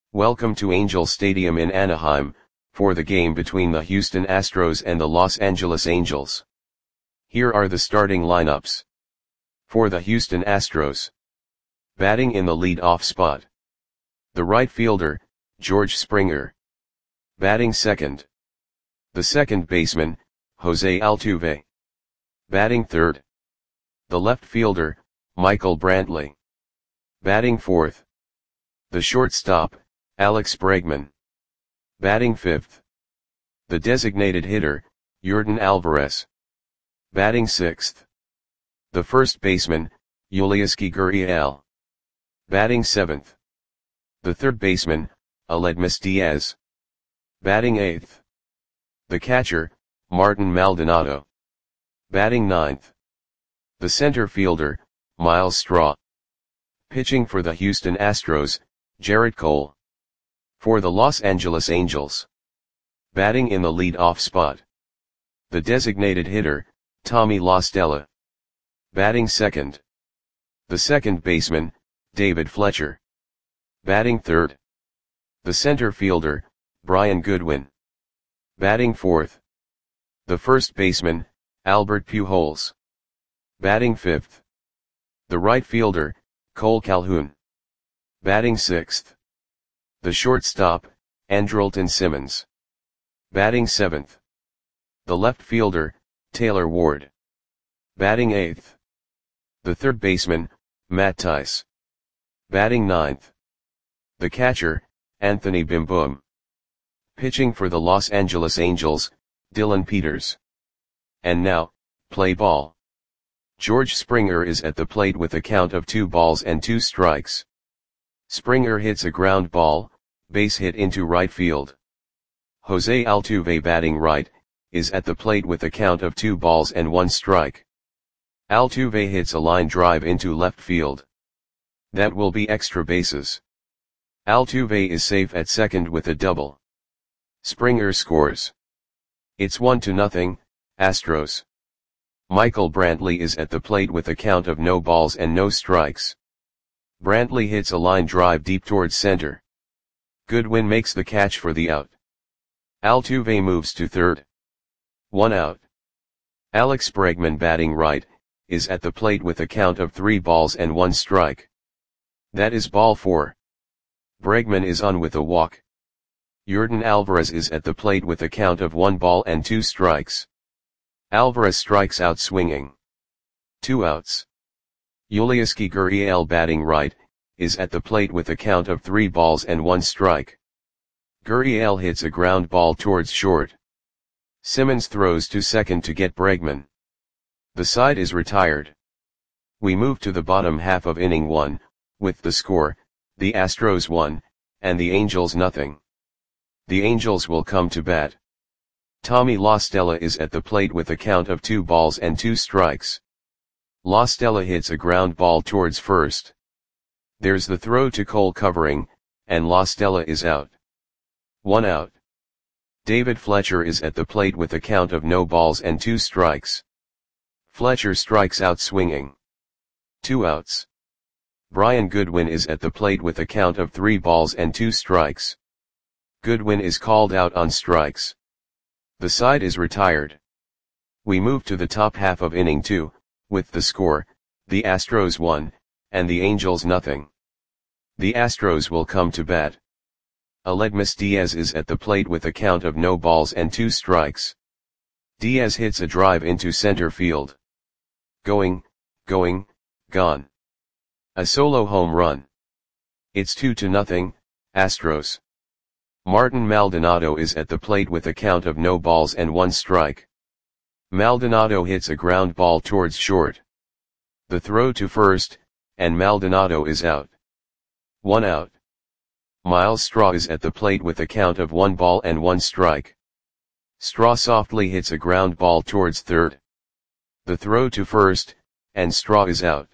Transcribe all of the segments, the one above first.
Welcome to Angel Stadium in Anaheim, for the game between the Houston Astros and the Los Angeles Angels. Here are the starting lineups. For the Houston Astros. Batting in the lead-off spot. The right fielder, George Springer. Batting second. The second baseman, Jose Altuve. Batting third. The left fielder, Michael Brantley. Batting fourth. The shortstop, Alex Bregman. Batting fifth. The designated hitter, Yordan Alvarez. Batting sixth. The first baseman, Yulieski Gurriel. Batting seventh. The third baseman, Aledmys Diaz. Batting eighth. The catcher, Martin Maldonado. Batting ninth. The center fielder, Myles Straw. Pitching for the Houston Astros, Gerrit Cole. For the Los Angeles Angels. Batting in the lead-off spot. The designated hitter, Tommy La Stella. Batting second. The second baseman, David Fletcher. Batting third. The center fielder, Brian Goodwin. Batting fourth. The first baseman, Albert Pujols. Batting fifth. The right fielder, Cole Calhoun. Batting sixth. The shortstop, Andrelton Simmons. Batting seventh. The left fielder, Taylor Ward. Batting eighth. The third baseman, Matt Thaiss. Batting ninth. The catcher, Anthony Bimboom. Pitching for the Los Angeles Angels, Dylan Peters. And now, play ball. George Springer is at the plate with a count of 2-2. Springer hits a ground ball, base hit into right field. Jose Altuve, batting right, is at the plate with a count of 2-1. Altuve hits a line drive into left field. That will be extra bases. Altuve is safe at second with a double. Springer scores. It's 1-0, Astros. Michael Brantley is at the plate with a count of no balls and no strikes. Brantley hits a line drive deep towards center. Goodwin makes the catch for the out. Altuve moves to third. 1 out. Alex Bregman, batting right, is at the plate with a count of 3-1. That is ball 4. Bregman is on with a walk. Yordan Alvarez is at the plate with a count of 1-2. Alvarez strikes out swinging. 2 outs. Yulieski Gurriel, batting right, is at the plate with a count of 3-1. Gurriel hits a ground ball towards short. Simmons throws to second to get Bregman. The side is retired. We move to the bottom half of inning 1, with the score, the Astros 1, and the Angels 0. The Angels will come to bat. Tommy La Stella is at the plate with a count of 2-2. La Stella hits a ground ball towards first. There's the throw to Cole covering, and La Stella is out. 1 out. David Fletcher is at the plate with a count of no balls and 2 strikes. Fletcher strikes out swinging. 2 outs. Brian Goodwin is at the plate with a count of 3-2. Goodwin is called out on strikes. The side is retired. We move to the top half of inning 2, with the score, the Astros 1, and the Angels 0. The Astros will come to bat. Aledmys Diaz is at the plate with a count of no balls and 2 strikes. Diaz hits a drive into center field. Going, gone. A solo home run. It's 2-0, Astros. Martin Maldonado is at the plate with a count of no balls and 1 strike. Maldonado hits a ground ball towards short. The throw to first, and Maldonado is out. 1 out. Myles Straw is at the plate with a count of 1-1. Straw softly hits a ground ball towards third. The throw to first, and Straw is out.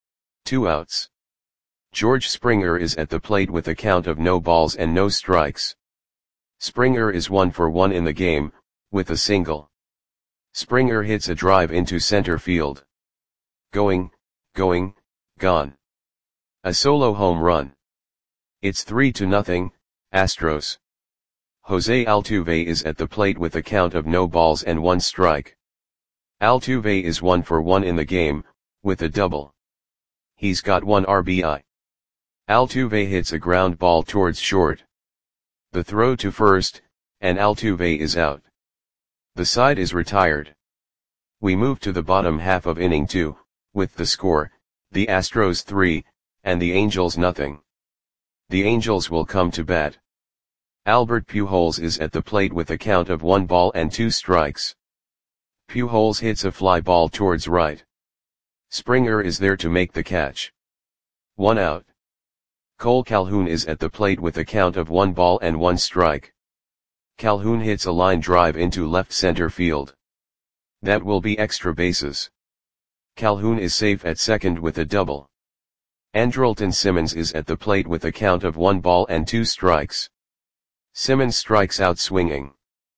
2 outs. George Springer is at the plate with a count of no balls and no strikes. Springer is 1 for 1 in the game, with a single. Springer hits a drive into center field. Going, gone. A solo home run. It's 3-0, Astros. Jose Altuve is at the plate with a count of no balls and 1 strike. Altuve is 1 for 1 in the game, with a double. He's got 1 RBI. Altuve hits a ground ball towards short. The throw to first, and Altuve is out. The side is retired. We move to the bottom half of inning 2, with the score, the Astros 3, and the Angels nothing. The Angels will come to bat. Albert Pujols is at the plate with a count of 1 ball and 2 strikes. Pujols hits a fly ball towards right. Springer is there to make the catch. 1 out. Cole Calhoun is at the plate with a count of 1 ball and 1 strike. Calhoun hits a line drive into left center field. That will be extra bases. Calhoun is safe at second with a double. Andrelton Simmons is at the plate with a count of 1 ball and 2 strikes. Simmons strikes out swinging.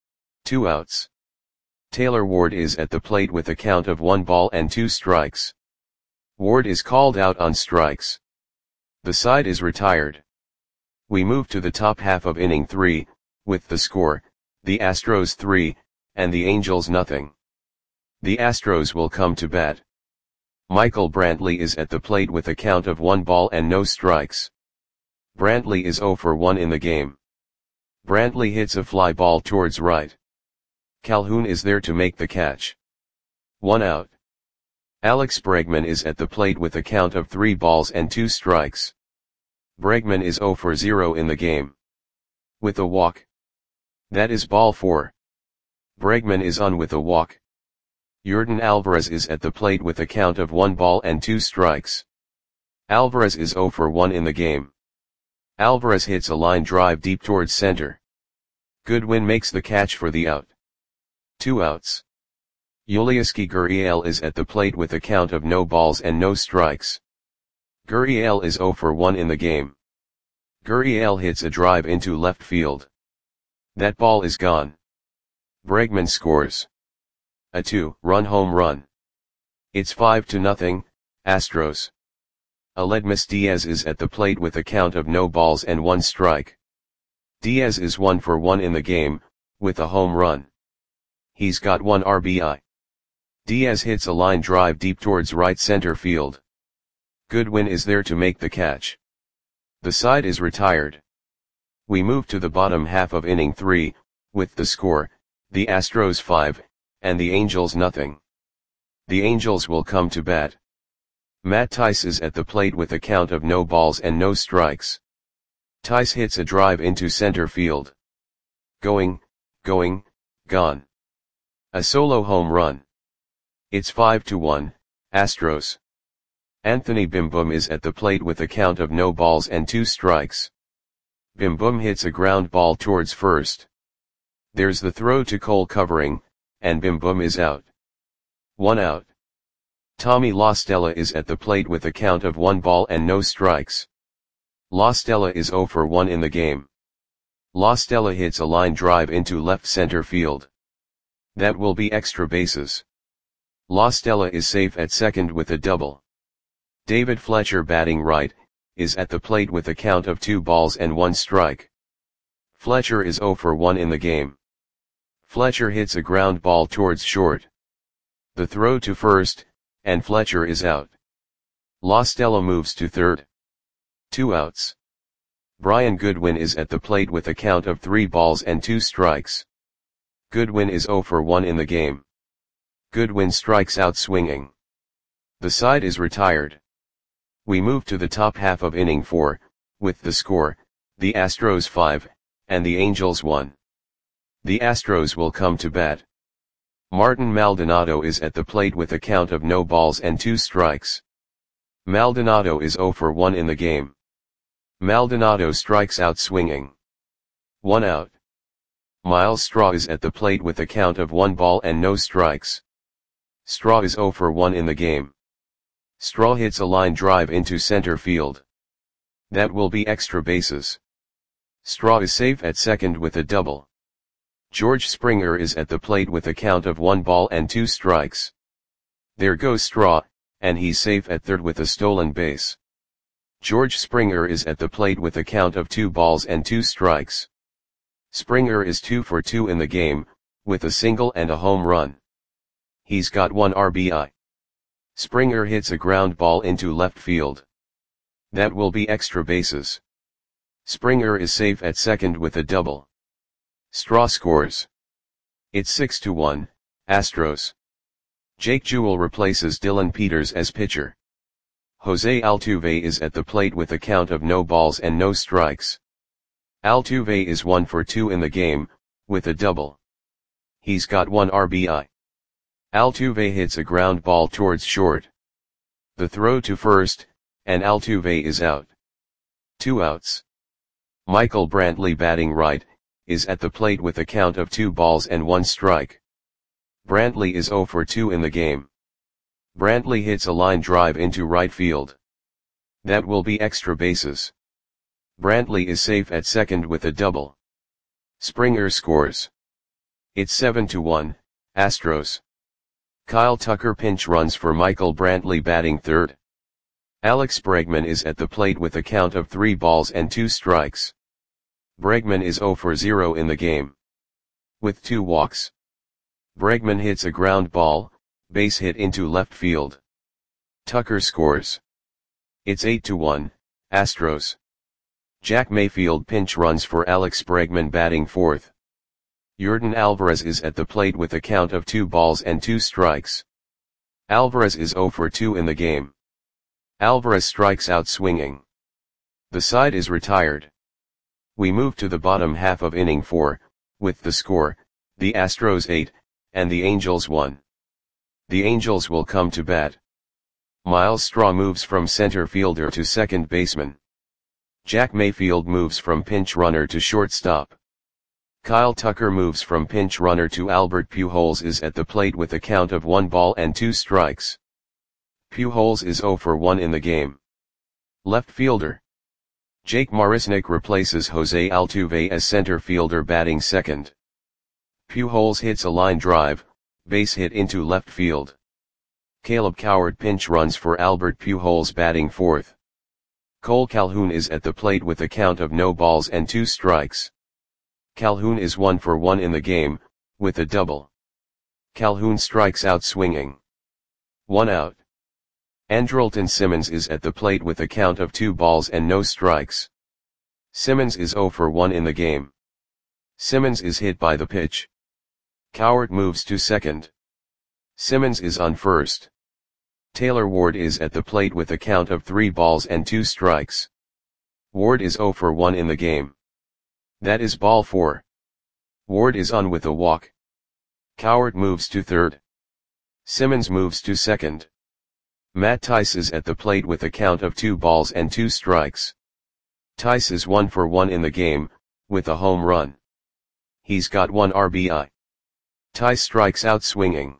2 outs. Taylor Ward is at the plate with a count of 1 ball and 2 strikes. Ward is called out on strikes. The side is retired. We move to the top half of inning 3, with the score, the Astros 3, and the Angels nothing. The Astros will come to bat. Michael Brantley is at the plate with a count of 1 ball and no strikes. Brantley is 0 for 1 in the game. Brantley hits a fly ball towards right. Calhoun is there to make the catch. 1 out. Alex Bregman is at the plate with a count of 3 balls and 2 strikes. Bregman is 0 for 0 in the game. With a walk. That is ball 4. Bregman is on with a walk. Yordan Alvarez is at the plate with a count of 1 ball and 2 strikes. Alvarez is 0 for 1 in the game. Alvarez hits a line drive deep towards center. Goodwin makes the catch for the out. 2 outs. Yulieski Gurriel is at the plate with a count of no balls and no strikes. Gurriel is 0 for 1 in the game. Gurriel hits a drive into left field. That ball is gone. Bregman scores a 2-run home run. It's 5-0, Astros. Aledmys Diaz is at the plate with a count of no balls and 1 strike. Diaz is 1 for 1 in the game, with a home run. He's got 1 RBI. Diaz hits a line drive deep towards right center field. Goodwin is there to make the catch. The side is retired. We move to the bottom half of inning 3, with the score, the Astros 5, and the Angels nothing. The Angels will come to bat. Matt Thaiss is at the plate with a count of no balls and no strikes. Thaiss hits a drive into center field. Going, gone. A solo home run. It's 5-1, Astros. Anthony Bim Boom is at the plate with a count of no balls and 2 strikes. Bim Boom hits a ground ball towards first. There's the throw to Cole covering, and Bim Boom is out. 1 out. Tommy La Stella is at the plate with a count of 1 ball and no strikes. La Stella is 0 for 1 in the game. La Stella hits a line drive into left center field. That will be extra bases. La Stella is safe at second with a double. David Fletcher batting right, is at the plate with a count of 2 balls and 1 strike. Fletcher is 0 for 1 in the game. Fletcher hits a ground ball towards short. The throw to first, and Fletcher is out. La Stella moves to third. 2 outs. Brian Goodwin is at the plate with a count of 3 balls and 2 strikes. Goodwin is 0 for 1 in the game. Goodwin strikes out swinging. The side is retired. We move to the top half of inning 4, with the score, the Astros 5, and the Angels 1. The Astros will come to bat. Martin Maldonado is at the plate with a count of no balls and 2 strikes. Maldonado is 0 for 1 in the game. Maldonado strikes out swinging. 1 out. Miles Straw is at the plate with a count of 1 ball and no strikes. Straw is 0 for 1 in the game. Straw hits a line drive into center field. That will be extra bases. Straw is safe at second with a double. George Springer is at the plate with a count of 1 ball and 2 strikes. There goes Straw, and he's safe at third with a stolen base. George Springer is at the plate with a count of 2 balls and 2 strikes. Springer is 2 for 2 in the game, with a single and a home run. He's got 1 RBI. Springer hits a ground ball into left field. That will be extra bases. Springer is safe at second with a double. Straw scores. It's 6-1, Astros. Jake Jewell replaces Dylan Peters as pitcher. Jose Altuve is at the plate with a count of no balls and no strikes. Altuve is 1 for 2 in the game, with a double. He's got 1 RBI. Altuve hits a ground ball towards short. The throw to first, and Altuve is out. 2 outs. Michael Brantley, batting right, is at the plate with a count of 2 balls and 1 strike. Brantley is 0 for 2 in the game. Brantley hits a line drive into right field. That will be extra bases. Brantley is safe at second with a double. Springer scores. It's 7-1, Astros. Kyle Tucker pinch runs for Michael Brantley, batting third. Alex Bregman is at the plate with a count of 3 balls and 2 strikes. Bregman is 0 for 0 in the game. With 2 walks. Bregman hits a ground ball, base hit into left field. Tucker scores. It's 8-1, Astros. Jack Mayfield pinch runs for Alex Bregman, batting fourth. Yordan Alvarez is at the plate with a count of 2 balls and 2 strikes. Alvarez is 0 for 2 in the game. Alvarez strikes out swinging. The side is retired. We move to the bottom half of inning 4, with the score, the Astros 8, and the Angels 1. The Angels will come to bat. Miles Straw moves from center fielder to second baseman. Jack Mayfield moves from pinch runner to shortstop. Kyle Tucker moves from pinch runner to Albert Pujols is at the plate with a count of 1 ball and 2 strikes. Pujols is 0 for 1 in the game. Left fielder Jake Marisnick replaces Jose Altuve as center fielder, batting second. Pujols hits a line drive, base hit into left field. Caleb Cowart pinch runs for Albert Pujols, batting fourth. Cole Calhoun is at the plate with a count of no balls and 2 strikes. Calhoun is 1 for 1 in the game, with a double. Calhoun strikes out swinging. 1 out. Andrelton Simmons is at the plate with a count of 2 balls and no strikes. Simmons is 0 for 1 in the game. Simmons is hit by the pitch. Cowart moves to second. Simmons is on first. Taylor Ward is at the plate with a count of 3 balls and 2 strikes. Ward is 0 for 1 in the game. That is ball 4. Ward is on with a walk. Cowart moves to third. Simmons moves to second. Matt Tice is at the plate with a count of 2 balls and 2 strikes. Tice is 1 for 1 in the game, with a home run. He's got 1 RBI. Tice strikes out swinging.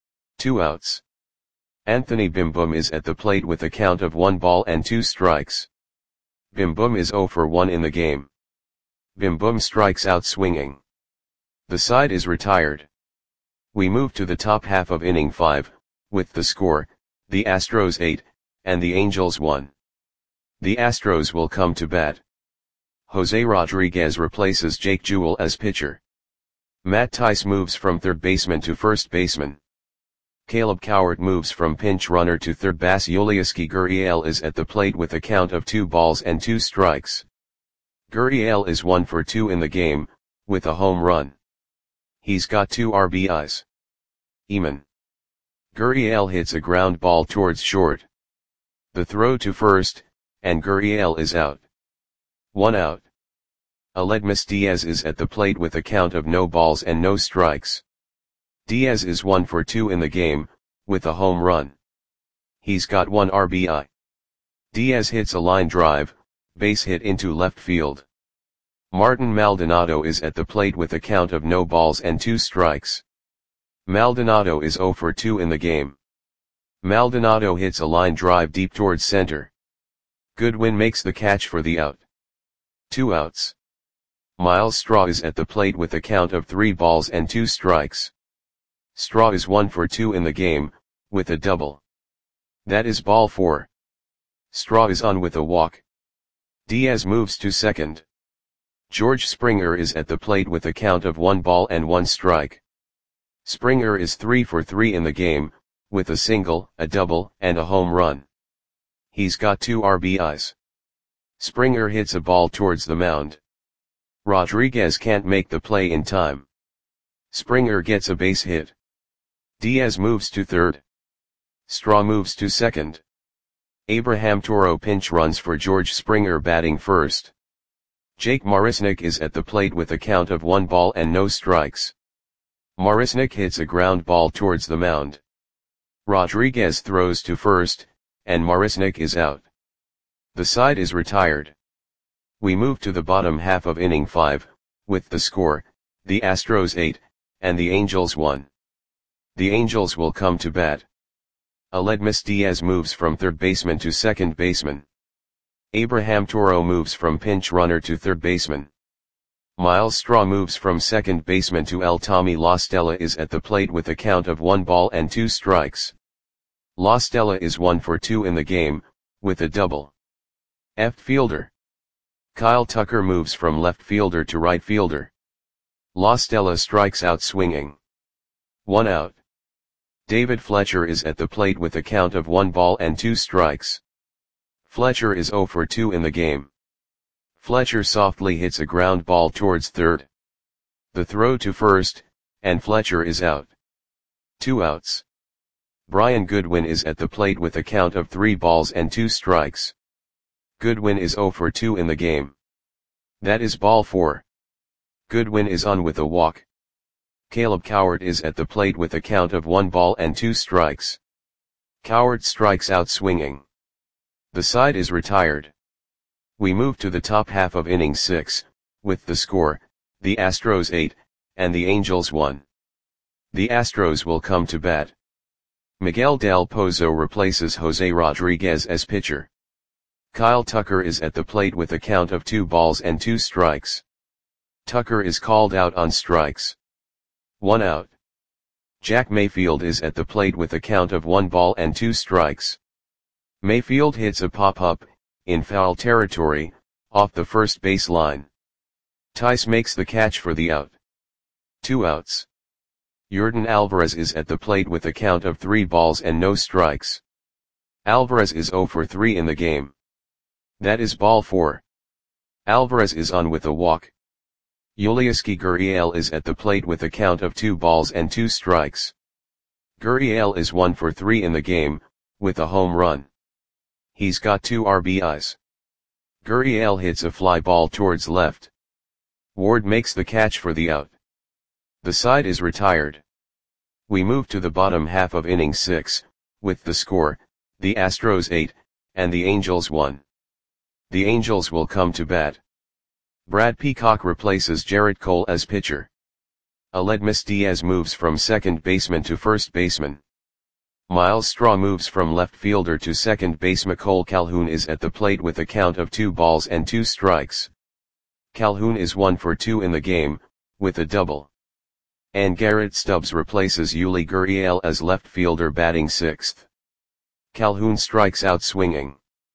2 outs. Anthony Bim Boom is at the plate with a count of 1 ball and 2 strikes. Bim Boom is 0 for 1 in the game. Bim Boom strikes out swinging. The side is retired. We move to the top half of inning 5, with the score, the Astros 8, and the Angels 1. The Astros will come to bat. Jose Rodriguez replaces Jake Jewell as pitcher. Matt Tice moves from third baseman to first baseman. Caleb Cowart moves from pinch runner to third base. Yulieski Gurriel is at the plate with a count of 2 balls and 2 strikes. Gurriel is 1 for 2 in the game, with a home run. He's got 2 RBIs. Eamon Gurriel hits a ground ball towards short. The throw to first, and Gurriel is out. 1 out. Aledmus Diaz is at the plate with a count of no balls and no strikes. Diaz is 1 for 2 in the game, with a home run. He's got 1 RBI. Diaz hits a line drive, base hit into left field. Martin Maldonado is at the plate with a count of no balls and 2 strikes. Maldonado is 0 for 2 in the game. Maldonado hits a line drive deep towards center. Goodwin makes the catch for the out. 2 outs. Miles Straw is at the plate with a count of 3 balls and 2 strikes. Straw is 1 for 2 in the game, with a double. That is ball 4. Straw is on with a walk. Diaz moves to second. George Springer is at the plate with a count of 1 ball and 1 strike. Springer is 3 for 3 in the game, with a single, a double, and a home run. He's got 2 RBIs. Springer hits a ball towards the mound. Rodriguez can't make the play in time. Springer gets a base hit. Diaz moves to third. Straw moves to second. Abraham Toro pinch runs for George Springer batting first. Jake Marisnick is at the plate with a count of 1 ball and no strikes. Marisnick hits a ground ball towards the mound. Rodriguez throws to first, and Marisnick is out. The side is retired. We move to the bottom half of inning 5, with the score, the Astros 8, and the Angels 1. The Angels will come to bat. Aledmys Diaz moves from third baseman to second baseman. Abraham Toro moves from pinch runner to third baseman. Miles Straw moves from second baseman to L. Tommy La Stella is at the plate with a count of 1 ball and 2 strikes. La Stella is 1 for 2 in the game, with a double. Left fielder Kyle Tucker moves from left fielder to right fielder. La Stella strikes out swinging. 1 out. David Fletcher is at the plate with a count of 1 ball and 2 strikes. Fletcher is 0 for 2 in the game. Fletcher softly hits a ground ball towards third. The throw to first, and Fletcher is out. 2 outs. Brian Goodwin is at the plate with a count of 3 balls and 2 strikes. Goodwin is 0 for 2 in the game. That is ball 4. Goodwin is on with a walk. Caleb Cowart is at the plate with a count of 1 ball and 2 strikes. Cowart strikes out swinging. The side is retired. We move to the top half of inning 6, with the score, the Astros 8, and the Angels 1. The Astros will come to bat. Miguel Del Pozo replaces Jose Rodriguez as pitcher. Kyle Tucker is at the plate with a count of 2 balls and 2 strikes. Tucker is called out on strikes. 1 out. Jack Mayfield is at the plate with a count of 1 ball and 2 strikes. Mayfield hits a pop-up, in foul territory, off the first base line. Tice makes the catch for the out. 2 outs. Yordan Alvarez is at the plate with a count of 3 balls and no strikes. Alvarez is 0 for 3 in the game. That is ball 4. Alvarez is on with a walk. Yulieski Gurriel is at the plate with a count of 2 balls and 2 strikes. Gurriel is 1 for 3 in the game, with a home run. He's got 2 RBIs. Gurriel hits a fly ball towards left. Ward makes the catch for the out. The side is retired. We move to the bottom half of inning 6, with the score, the Astros 8, and the Angels 1. The Angels will come to bat. Brad Peacock replaces Jarrett Cole as pitcher. Aledmys Diaz moves from second baseman to first baseman. Miles Straw moves from left fielder to second base. Cole Calhoun is at the plate with a count of 2 balls and 2 strikes. Calhoun is 1 for 2 in the game, with a double. And Garrett Stubbs replaces Yuli Gurriel as left fielder batting sixth. Calhoun strikes out swinging.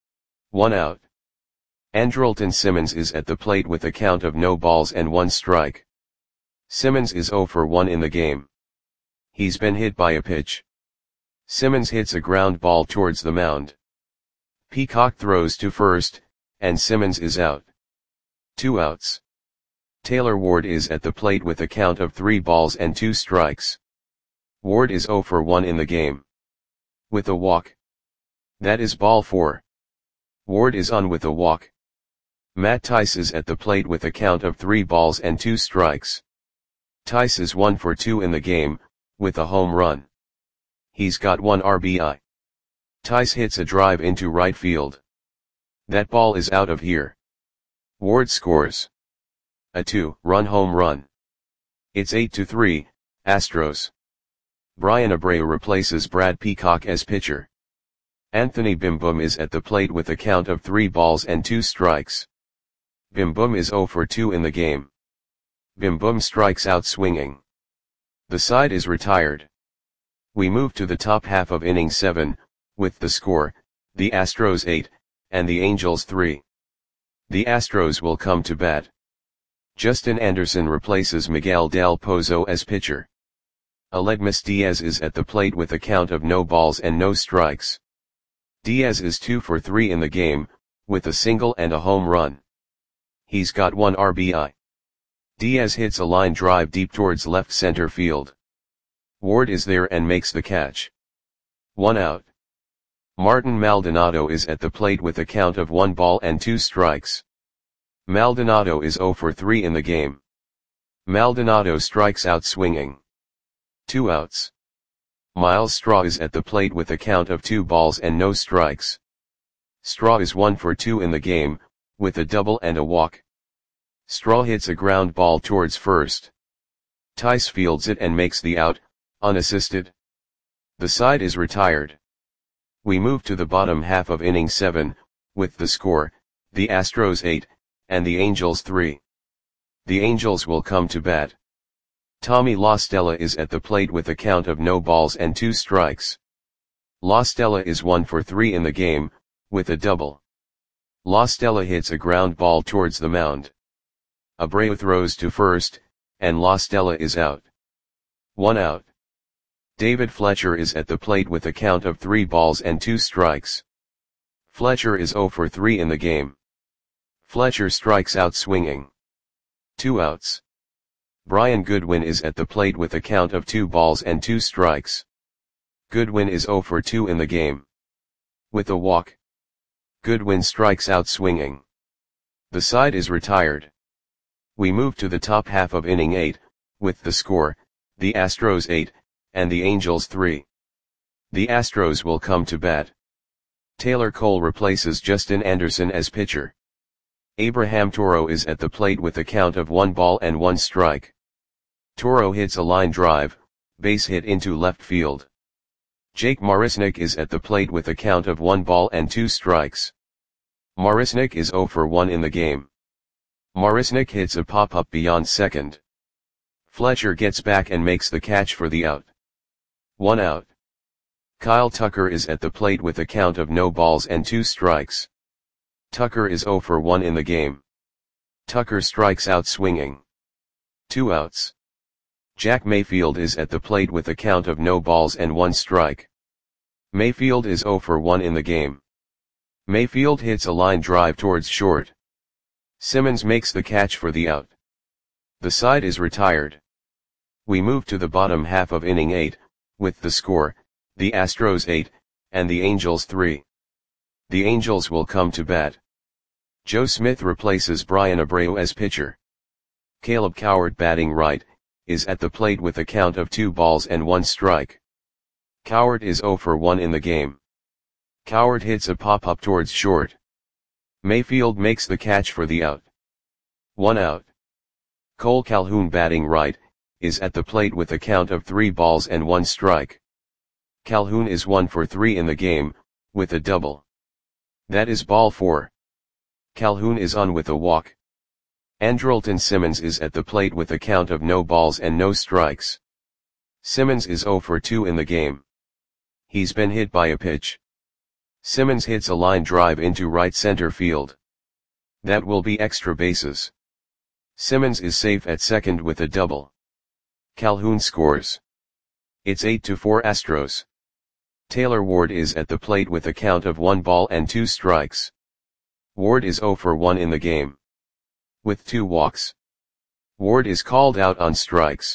1 out. Andrelton Simmons is at the plate with a count of no balls and 1 strike. Simmons is 0 for 1 in the game. He's been hit by a pitch. Simmons hits a ground ball towards the mound. Peacock throws to first, and Simmons is out. 2 outs. Taylor Ward is at the plate with a count of 3 balls and 2 strikes. Ward is 0 for 1 in the game. With a walk. That is ball 4. Ward is on with a walk. Matt Tice is at the plate with a count of 3 balls and 2 strikes. Tice is 1 for 2 in the game, with a home run. He's got 1 RBI. Tice hits a drive into right field. That ball is out of here. Ward scores a 2-run home run. It's 8-3, Astros. Brian Abreu replaces Brad Peacock as pitcher. Anthony Bim Boom is at the plate with a count of 3 balls and 2 strikes. Bim Boom is 0 for 2 in the game. Bim Boom strikes out swinging. The side is retired. We move to the top half of inning 7, with the score, the Astros 8, and the Angels 3. The Astros will come to bat. Justin Anderson replaces Miguel Del Pozo as pitcher. Aledmus Diaz is at the plate with a count of no balls and no strikes. Diaz is 2 for 3 in the game, with a single and a home run. He's got 1 RBI. Diaz hits a line drive deep towards left center field. Ward is there and makes the catch. 1 out. Martin Maldonado is at the plate with a count of 1 ball and 2 strikes. Maldonado is 0 for 3 in the game. Maldonado strikes out swinging. 2 outs. Miles Straw is at the plate with a count of 2 balls and no strikes. Straw is 1 for 2 in the game, with a double and a walk. Straw hits a ground ball towards first. Tice fields it and makes the out, unassisted. The side is retired. We move to the bottom half of inning 7, with the score, the Astros 8, and the Angels 3. The Angels will come to bat. Tommy La Stella is at the plate with a count of no balls and 2 strikes. La Stella is 1 for 3 in the game, with a double. La Stella hits a ground ball towards the mound. Abreu throws to first, and La Stella is out. 1 out. David Fletcher is at the plate with a count of 3 balls and 2 strikes. Fletcher is 0 for 3 in the game. Fletcher strikes out swinging. 2 outs. Brian Goodwin is at the plate with a count of 2 balls and 2 strikes. Goodwin is 0 for 2 in the game. With a walk. Goodwin strikes out swinging. The side is retired. We move to the top half of inning 8, with the score, the Astros 8, and the Angels 3. The Astros will come to bat. Taylor Cole replaces Justin Anderson as pitcher. Abraham Toro is at the plate with a count of 1 ball and 1 strike. Toro hits a line drive, base hit into left field. Jake Marisnick is at the plate with a count of 1 ball and 2 strikes. Marisnick is 0 for 1 in the game. Marisnick hits a pop-up beyond second. Fletcher gets back and makes the catch for the out. 1 out. Kyle Tucker is at the plate with a count of no balls and 2 strikes. Tucker is 0 for 1 in the game. Tucker strikes out swinging. 2 outs. Jack Mayfield is at the plate with a count of no balls and 1 strike. Mayfield is 0 for 1 in the game. Mayfield hits a line drive towards short. Simmons makes the catch for the out. The side is retired. We move to the bottom half of inning 8, with the score, the Astros 8, and the Angels 3. The Angels will come to bat. Joe Smith replaces Brian Abreu as pitcher. Caleb Coward, batting right, is at the plate with a count of 2 balls and 1 strike. Coward is 0 for 1 in the game. Coward hits a pop-up towards short. Mayfield makes the catch for the out. 1 out. Cole Calhoun, batting right, is at the plate with a count of 3 balls and 1 strike. Calhoun is 1 for 3 in the game, with a double. That is ball 4. Calhoun is on with a walk. Andrelton Simmons is at the plate with a count of no balls and no strikes. Simmons is 0 for 2 in the game. He's been hit by a pitch. Simmons hits a line drive into right center field. That will be extra bases. Simmons is safe at second with a double. Calhoun scores. It's 8-4 Astros. Taylor Ward is at the plate with a count of 1 ball and 2 strikes. Ward is 0 for 1 in the game. With 2 walks. Ward is called out on strikes.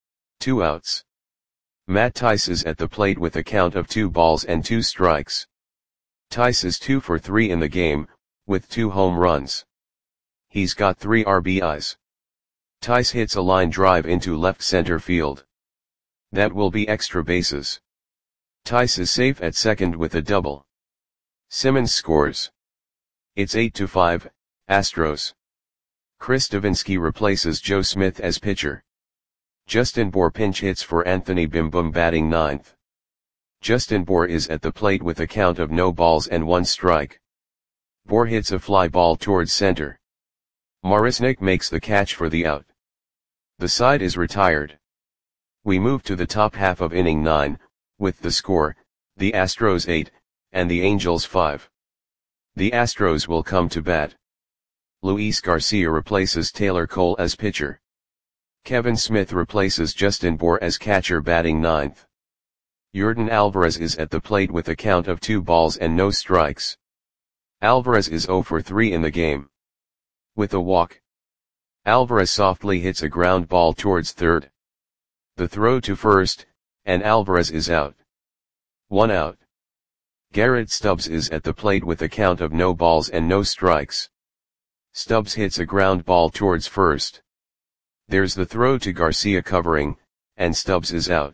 2 outs. Matt Tice is at the plate with a count of 2 balls and 2 strikes. Tice is 2 for 3 in the game, with 2 home runs. He's got 3 RBIs. Tice hits a line drive into left center field. That will be extra bases. Tice is safe at second with a double. Simmons scores. It's 8-5, Astros. Chris Davinsky replaces Joe Smith as pitcher. Justin Bour pinch hits for Anthony Bim Bum, batting ninth. Justin Bour is at the plate with a count of no balls and 1 strike. Bour hits a fly ball towards center. Marisnick makes the catch for the out. The side is retired. We move to the top half of inning 9, with the score, the Astros 8, and the Angels 5. The Astros will come to bat. Luis Garcia replaces Taylor Cole as pitcher. Kevin Smith replaces Justin Bour as catcher batting ninth. Yordan Alvarez is at the plate with a count of 2 balls and no strikes. Alvarez is 0 for 3 in the game. With a walk, Alvarez softly hits a ground ball towards third. The throw to first, and Alvarez is out. 1 out. Garrett Stubbs is at the plate with a count of no balls and no strikes. Stubbs hits a ground ball towards first. There's the throw to Garcia covering, and Stubbs is out.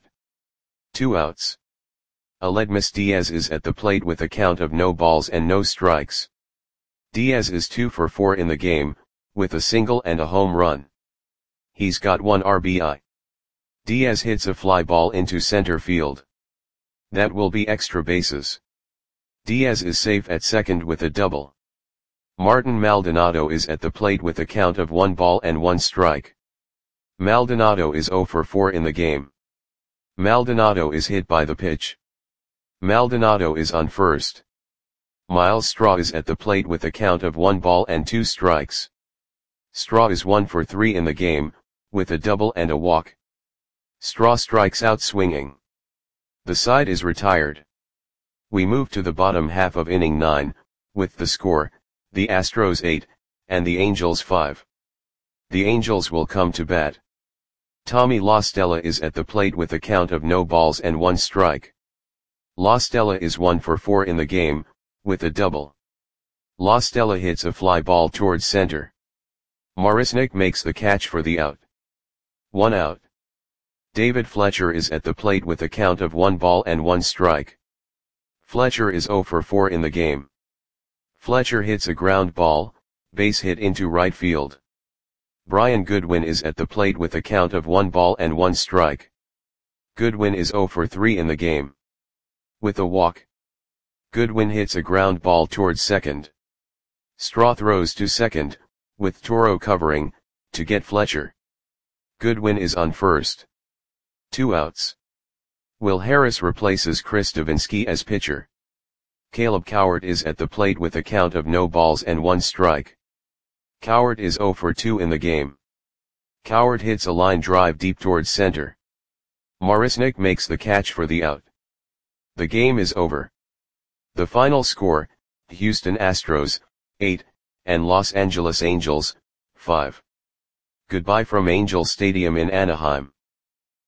2 outs. Aledmys Diaz is at the plate with a count of no balls and no strikes. Diaz is 2 for 4 in the game, with a single and a home run. He's got 1 RBI. Diaz hits a fly ball into center field. That will be extra bases. Diaz is safe at second with a double. Martin Maldonado is at the plate with a count of 1 ball and 1 strike. Maldonado is 0 for 4 in the game. Maldonado is hit by the pitch. Maldonado is on first. Myles Straw is at the plate with a count of 1 ball and 2 strikes. Straw is 1 for 3 in the game, with a double and a walk. Straw strikes out swinging. The side is retired. We move to the bottom half of inning 9, with the score, the Astros 8, and the Angels 5. The Angels will come to bat. Tommy La Stella is at the plate with a count of no balls and 1 strike. La Stella is 1 for 4 in the game, with a double. La Stella hits a fly ball towards center. Marisnick makes the catch for the out. 1 out. David Fletcher is at the plate with a count of 1 ball and 1 strike. Fletcher is 0 for 4 in the game. Fletcher hits a ground ball, base hit into right field. Brian Goodwin is at the plate with a count of 1 ball and 1 strike. Goodwin is 0 for 3 in the game. With a walk, Goodwin hits a ground ball towards second. Straw throws to second, with Toro covering, to get Fletcher. Goodwin is on first. 2 outs. Will Harris replaces Chris Davinsky as pitcher. Caleb Cowart is at the plate with a count of no balls and 1 strike. Cowart is 0 for 2 in the game. Cowart hits a line drive deep towards center. Marisnick makes the catch for the out. The game is over. The final score, Houston Astros, 8, and Los Angeles Angels, 5. Goodbye from Angel Stadium in Anaheim.